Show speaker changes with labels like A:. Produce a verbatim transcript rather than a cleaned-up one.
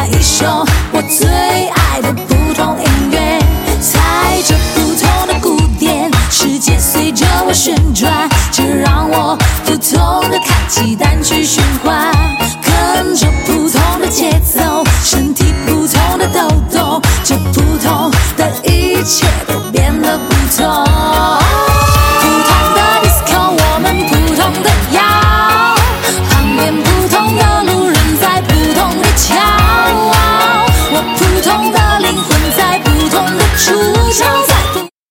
A: 一首我最爱的普通音乐，踩着不同的鼓点，世界随着我旋转，这让我不同的开启单曲循环。